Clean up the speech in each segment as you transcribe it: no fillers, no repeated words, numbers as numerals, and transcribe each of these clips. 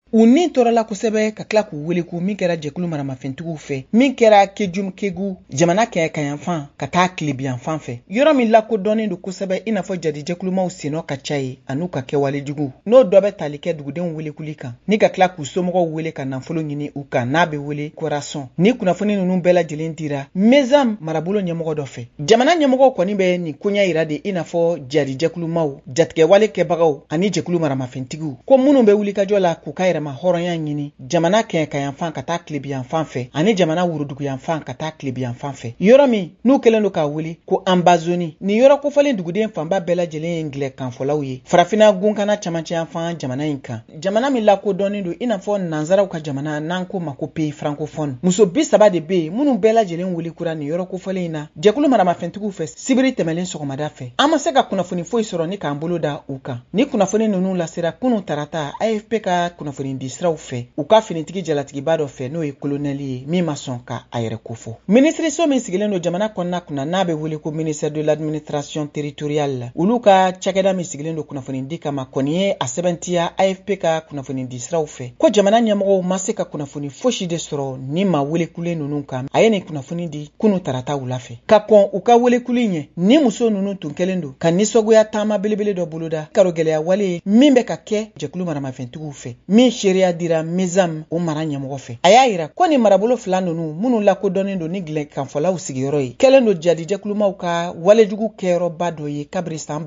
u ni tɔɔrɔla kosɛbɛ ka tila k'u wele ko min kɛra jɛkulu maramafɛntigiw fɛ min kɛra kejum kegu jamana kɛ kayanfan ka taa kilebiyanfan fɛ yɔrɔ min lakodɔnnen don kosɛbɛ i n'a fɔ jadijɛkulumaw sennɔ ka ca ye an'u ka kɛwale jugu n'o dɔ bɛ tali kɛ dugudenw welekuli kan ni ka tila k'u somɔgɔw wele ka nafolo ɲini u kan n'a bɛ wele korasɔn ni kunnafoni ninnu bɛɛ lajɛlen dira mezam marabolo ɲɛmɔgɔ dɔ fɛ jamana ɲɛmɔgɔw kɔni bɛ nin koɲa yira de i n'a fɔ jadijɛkulumaw jatigɛwale kɛbagaw ani jɛkulu maramafɛntigiw ko minnu bɛ wulikajɔ la k'u ka yɛrɛma hɔrɔnya ɲini jamana kɛɲɛkayanfan ka taa kilebiyanfan fɛ ani jamana wuruduguyanfan ka taa kilebiyanfan fɛ yɔrɔ min n'u kɛlen don k'a wele ko ambazoni ni yɔrɔ kofɔlen duguden fanba bɛɛ lajɛlen ye ngilɛ kanfɔlaw ye farafina gunkana camancɛyanfan jamana in kan jamana min lakodɔnnen don i n'a fɔ nanzaraw ka jamana n'an ko ma ko pays francophone muso 30 de bɛ yen minnu bɛɛ lajɛlen welikura nin yɔrɔ kofɔlen in na jɛkulu maramafɛntigiw fɛ sibiri tɛmɛlen sɔgɔmada fɛ an ma se ka kunnafoni foyi sɔrɔ ni k'an bolo da u kan ni kunnafoni ninnu lasera kunun tarata AFP ka kunnafoni di siraw fɛ u ka finitigi jalatigiba dɔ fɛ n'o ye kolonɛli ye min ma sɔn ka a yɛrɛ kofɔ minisiriso min sigilen don jamana kɔnɔna kunna n'a bɛ wele ko ministère de l'administration territoriale la olu ka cakɛda min sigilen don kunnafoni di kama kɔni ye a sɛbɛntiya AFP ka kunnafoni di siraw fɛ ko jamana ɲɛmɔgɔw ma se ka kunnafoni fosi de sɔrɔ ni ma welekulen ninnu kan a ye nin kunnafoni di kunun tarata wula fɛ ka kɔn u ka welekuli ɲɛ ni muso ninnu tun kɛlen don ka nisɔgoya taama belebele dɔ boloda karo gɛlɛya wale ye min bɛ ka kɛ jɛkulu maramafɛntigiw fɛ min seereya dira mezam o mara ɲɛmɔgɔ fɛ a y'a yira ko nin marabolo fila ninnu minnu lakodɔnnen don ni gilɛ kanfɔlaw sigiyɔrɔ ye kɛlen don jadijɛkulumaw ka walejugu kɛyɔrɔba dɔ ye kabiri san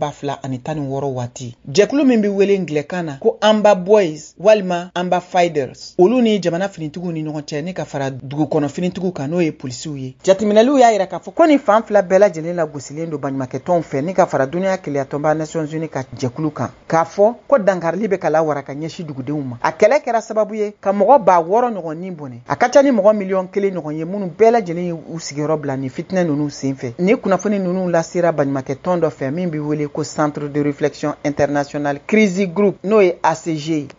2016 waati jɛkulu min bɛ wele ngilɛkan na ko amba boys walima amba fighters olu ni jamana finitigiw ni ɲɔgɔn cɛ ni ka fara dugukɔnɔ finitigiw kan n'o ye polisiw ye jateminɛliw y'a yira k'a fɔ ko ni fan fila bɛɛ lajɛlen lagosilen don baɲumankɛtɔnw fɛ ni ka fara duniya keleyatɔnba Nations Unies ka jɛkulu kan k'a fɔ ko dankarili bɛ ka lawara ka ɲɛsi dugudenw ma a kɛlɛ kɛra sababu ye ka mɔgɔ 600 ɲɔgɔn ni bɔnɛ a ka ca ni mɔgɔ 1,000,000 ɲɔgɔn ye minnu bɛɛ lajɛlen ye u sigiyɔrɔ bila ni fitinɛ ninnu senfɛ ni kunnafoni ninnu lasera baɲumankɛtɔn dɔ fɛ min bɛ wele ko Centre de Réflexion Internationale Crise Group n'o ye ACG